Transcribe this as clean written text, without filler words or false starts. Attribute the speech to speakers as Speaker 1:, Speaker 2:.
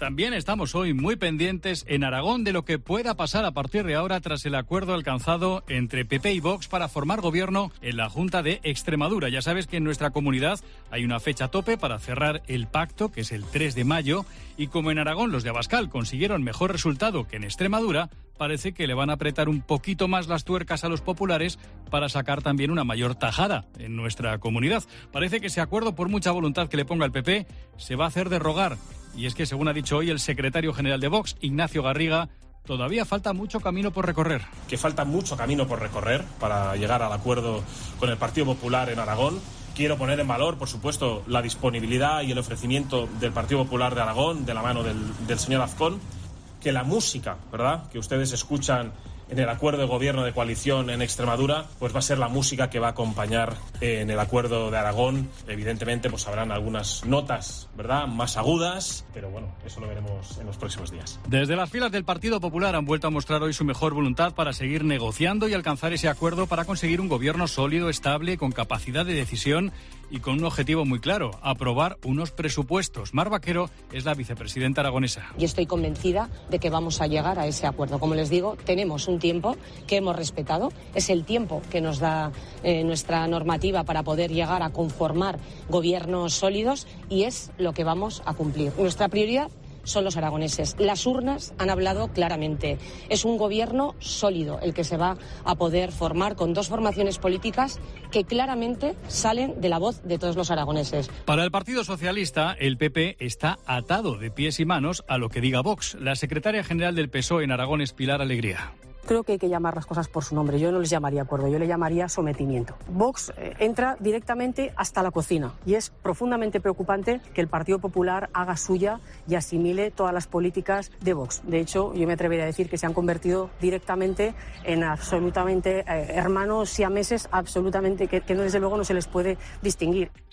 Speaker 1: También estamos hoy muy pendientes en Aragón de lo que pueda pasar a partir de ahora tras el acuerdo alcanzado entre PP y Vox para formar gobierno en la Junta de Extremadura. Ya sabes que en nuestra comunidad hay una fecha tope para cerrar el pacto, que es el 3 de mayo, y como en Aragón los de Abascal consiguieron mejor resultado que en Extremadura, parece que le van a apretar un poquito más las tuercas a los populares para sacar también una mayor tajada en nuestra comunidad. Parece que ese acuerdo, por mucha voluntad que le ponga el PP, se va a hacer de rogar. Y es que, según ha dicho hoy el secretario general de Vox, Ignacio Garriga, todavía falta mucho camino por recorrer.
Speaker 2: Que falta mucho camino por recorrer para llegar al acuerdo con el Partido Popular en Aragón. Quiero poner en valor, por supuesto, la disponibilidad y el ofrecimiento del Partido Popular de Aragón, de la mano del señor Azcón, que la música, ¿verdad?, que ustedes escuchan en el acuerdo de gobierno de coalición en Extremadura, pues va a ser la música que va a acompañar en el acuerdo de Aragón. Evidentemente, pues habrán algunas notas, ¿verdad?, más agudas, pero bueno, eso lo veremos en los próximos días.
Speaker 1: Desde las filas del Partido Popular han vuelto a mostrar hoy su mejor voluntad para seguir negociando y alcanzar ese acuerdo para conseguir un gobierno sólido, estable, con capacidad de decisión y con un objetivo muy claro: aprobar unos presupuestos. Mar Vaquero es la vicepresidenta aragonesa.
Speaker 3: Y estoy convencida de que vamos a llegar a ese acuerdo. Como les digo, tenemos un tiempo que hemos respetado, es el tiempo que nos da nuestra normativa para poder llegar a conformar gobiernos sólidos, y es lo que vamos a cumplir. Nuestra prioridad son los aragoneses. Las urnas han hablado claramente. Es un gobierno sólido el que se va a poder formar, con dos formaciones políticas que claramente salen de la voz de todos los aragoneses.
Speaker 1: Para el Partido Socialista, el PP está atado de pies y manos a lo que diga Vox. La secretaria general del PSOE en Aragón es Pilar Alegría.
Speaker 4: Creo que hay que llamar las cosas por su nombre. Yo no les llamaría acuerdo, yo le llamaría sometimiento. Vox entra directamente hasta la cocina, y es profundamente preocupante que el Partido Popular haga suya y asimile todas las políticas de Vox. De hecho, yo me atrevería a decir que se han convertido directamente en absolutamente hermanos siameses, absolutamente que desde luego no se les puede distinguir.